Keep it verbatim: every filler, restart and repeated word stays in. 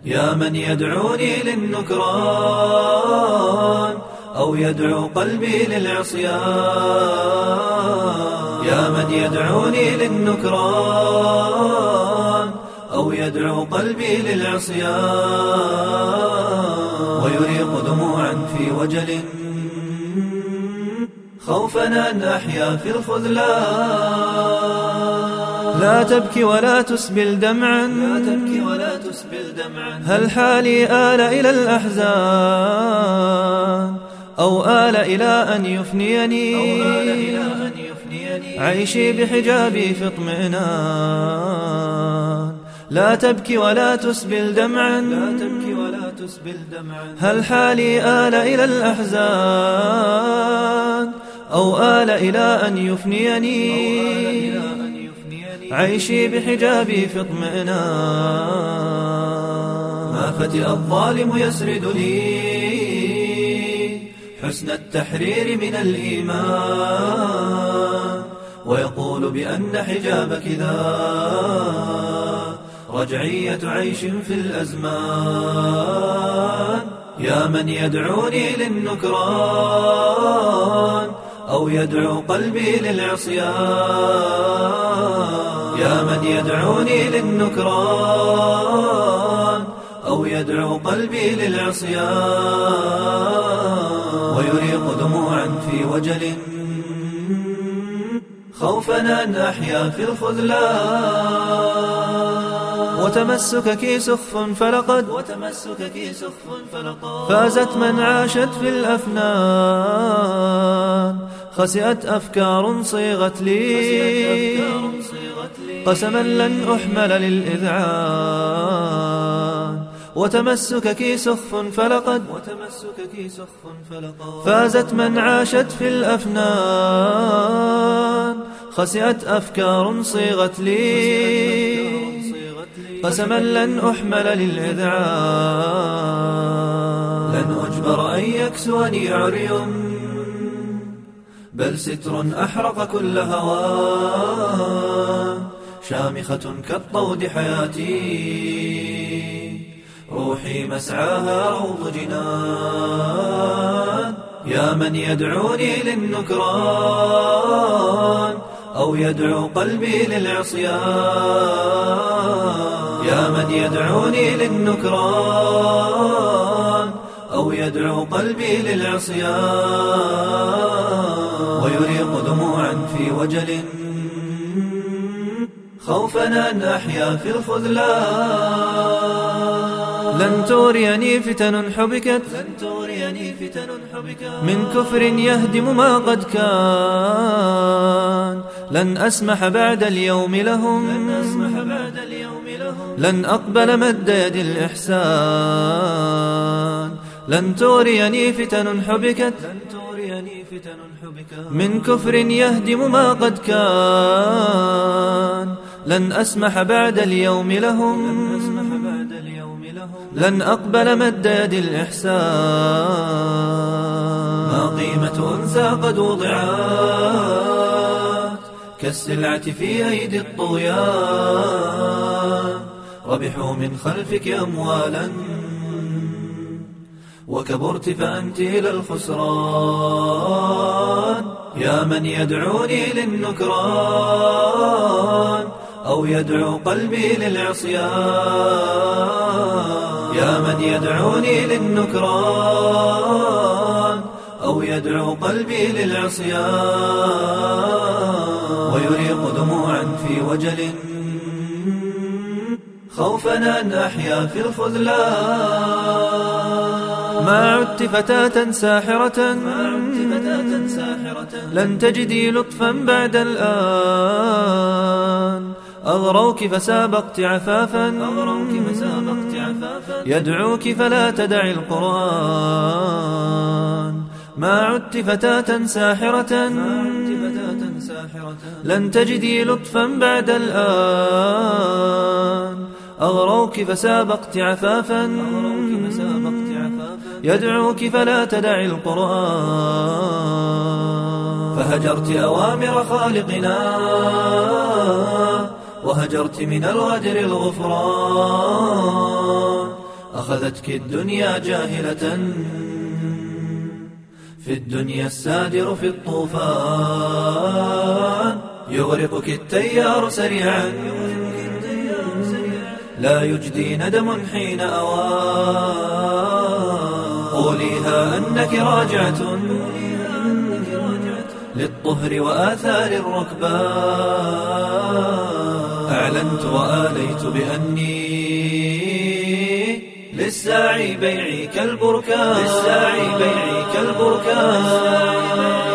يا من يدعوني للنكران أو يدعو قلبي للعصيان، يا من يدعوني للنكران أو يدعو قلبي للعصيان، ويريق دموعا في وجل خوفا أن أحيا في الخذلان. لا تبكي ولا تسبل دمعا، لا تبكي ولا تسبل دمعا، هل حالي آل إلى الأحزان أو آل إلى أن يفنيني، أو آل إلى أن يفنيني عيشي بحجابي في اطمئنان. لا تبكي ولا تسبل دمعا، لا تبكي ولا تسبل دمعا، هل حالي آل إلى الأحزان أو آل إلى أن يفنيني عيشي بحجابي في اطمئنان. ما فتئ الظالم يسرد لي حسن التحرير من الإيمان، ويقول بأن حجابك ذا رجعية عيش في الأزمان. يا من يدعوني للنكران أو يدعو قلبي للعصيان، يا من يدعوني للنكران أو يدعو قلبي للعصيان، ويريق دموعا في وجل خوفا أن أحيا في الخذلان. وتمسكك سخف فلقد، وتمسكك سخف فلقد فازت من عاشت في الأفنان. خسئت أفكار صيغت لي قسما لن أحمل للإذعان. وتمسكك سخف فلقد، وتمسكك سخف فلقد فازت من عاشت في الأفنان. خسئت أفكار صيغت لي قسما لن أحمل للإذعان. لن أجبر أن يكسوني عري بل ستر أحرق كل هوى. شامخة كالطود حياتي روحي مسعاها روض جنان. يا من يدعوني للنكران أو يدعو قلبي للعصيان، يا من يدعوني للنكران أو يدعو قلبي للعصيان، ويريق دموعا في وجل خوفا أن أحيا في الخذلان. لن توريني فتن حبكت، لن توريني فتن حبكت من كفر يهدم ما قد كان. لن أسمح بعد اليوم لهم، لن أسمح بعد اليوم لهم لن أقبل مد يد الإحسان. لن توريني فتن حبكت، لن توريني فتن حبكت من كفر يهدم ما قد كان. لن أسمح بعد اليوم لهم، لن أسمح بعد اليوم لهم لن أقبل مد يد الإحسان. ما قيمة أنثى قد وضعت كالسلعة في أيدي الطغيان. ربحوا من خلفك أموالا وكبرت فأنت إلى الخسران. يا من يدعوني للنكران أو يدعو قلبي للعصيان، يا من يدعوني للنكران أو يدعو قلبي للعصيان، ويريق دموعا في وجل خوفا أن أحيا في الخذلان. ما عدت فتاة ساحرة لن تجدي لطفا بعد الآن. أغروك فسابقت عفافا يدعوك فلا تدعي القرآن. ما عدت فتاة ساحرة لن تجدي لطفا بعد الآن. أغروك فسابقت عفافا يدعوك فلا تدعي القرآن. فهجرت أوامر خالقنا وهجرت من الغدر الغفران. أخذتك الدنيا جاهلة، في الدنيا السادر في الطوفان يغرقك التيار سريعا، لا يجدي ندم حين أوان. قوليها أنك راجعة للطهر وآثار الركبان، أعلنت وآليت بأني للساعي بيعي كالبركان، للساعي بيعي كالبركان.